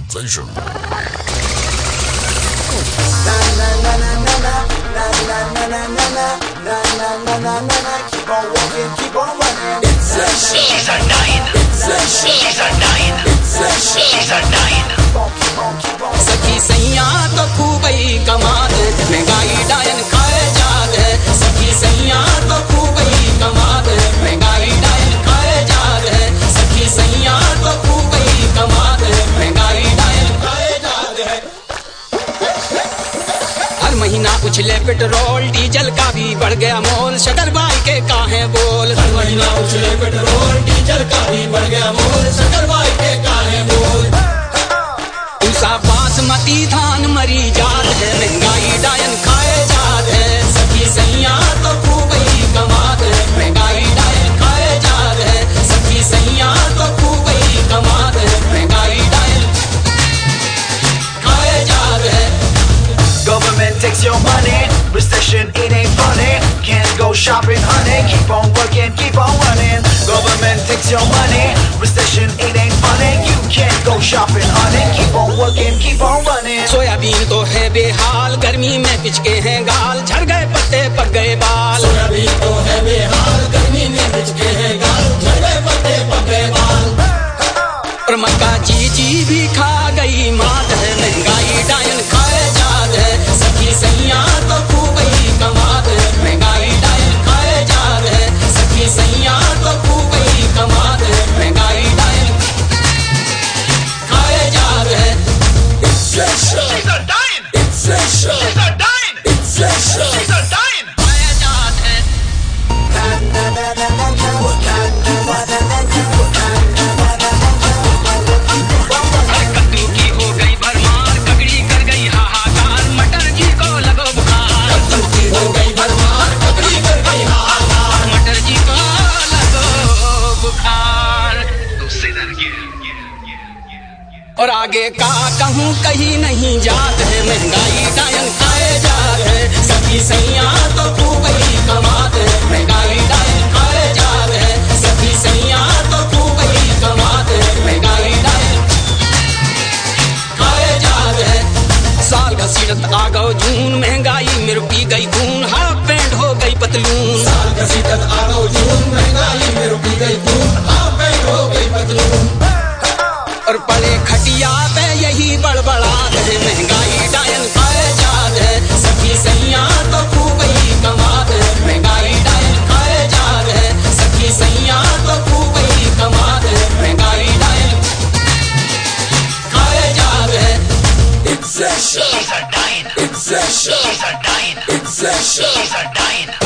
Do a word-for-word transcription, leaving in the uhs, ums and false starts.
Invasion. Keep on walking, keep on running. She's a nine. She's a nine. She's a nine. सखी सैया तो खूब ही कमाल, महंगाई डायन खाए जात है। सखी सैया तो खूब ही कमाल, महंगाई डायन खाए जात है। सखी सैया तो खूब ही कमाल, महंगाई डायन खाए जात है। हर महीना उछले पेट्रोल डीजल का भी बढ़ गया मोल, शटर बाई के काहे बोल। हर महीना उछले पेट्रोल डीजल का भी बढ़ गया मोल, शटर बाई के काहे बोल। बासमती धान मरी जात है, महंगाई डायन खाए जात है। सखी सैया तो खूब ही कमात है, महंगाई डायन खाए जात है। सखी सैया तो खूब ही कमात है, महंगाई डायन खाए जात है। Government takes your money, recession it ain't funny. Can't go shopping, honey. Keep on working, keep on running. Government takes your money, recession it ain't funny. You can't go shopping, honey. Keep on working, keep on running. Soybean तो है बेहाल, गर्मी में पिचके हैं गाल, झड़ गए पत्ते पक गए बाल। सोयाबीन तो है बेहाल, गर्मी में पिचके हैं गाल, झड़ गए पत्ते पक गए बाल। और मक्का चीची भी खा गई मात है, महंगाई डायन खाए जात है। सखी सैया तो खूब ही कमात है, महंगाई डायन खाए जात है। सखी सैया तो खूब ही कमात है, महंगाई डायन खाए जात है। She's a nine. She's a nine. She's a nine. खाए जात है। कद्दू की हो गई भरमार, ककड़ी कर गई हाहाकार, मटर जी को लगो बुखार। कद्दू की हो गई भरमार, ककड़ी कर गई हाहाकार, मटर जी को लगो बुखार। और आगे का कहूँ कहीं नहीं जात है, महंगाई डायन खाए जात है। सखी सैया तो खूब ही कमात है, महंगाई डायन खाए जात है। सखी सैया तो खूब ही कमात है, महंगाई डायन खाए जात है। साल घसीटत आ गो जून, महंगाई में रुपी गई खून, हाफ पैंट हो गई पतलून। साल घसीटत आ गो जून, महंगाई में रुपी गई खून, हाफ पैंट हो गई पतलून। और पड़े खटिया पे यही बड़बड़ात है, महंगाई डायन खाए जात है। सखी सैया तो खूब ही कमात है, महंगाई डायन खाए जात है। सखी सैया तो खूब ही कमात है, महंगाई डायन खाए जात है। She's a nine. She's a nine. She's a nine.